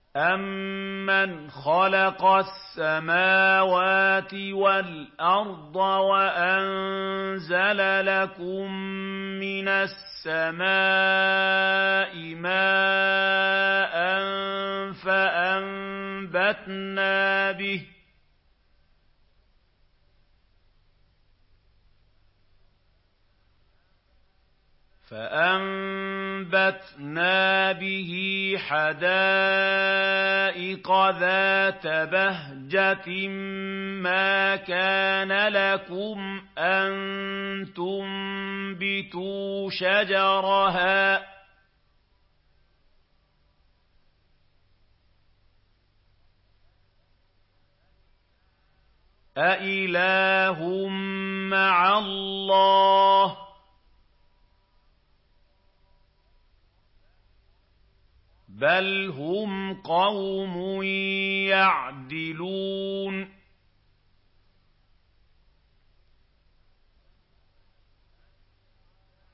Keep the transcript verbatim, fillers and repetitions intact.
أَمَّنْ خَلَقَ السَّمَاوَاتِ وَالْأَرْضَ وَأَنزَلَ لَكُم مِّنَ السَّمَاءِ مَاءً فَأَنبَتْنَا بِهِ فَأَنبَتْنَا بِهِ حَدَائِقَ ذَاتَ بَهْجَةٍ مَّا كَانَ لَكُمْ أَن تُنبِتُوا شَجَرَهَا ۗ أَإِلَٰهٌ مَّعَ اللَّهِ ۚ بَلْ هُمْ قَوْمٌ يَعْدِلُونَ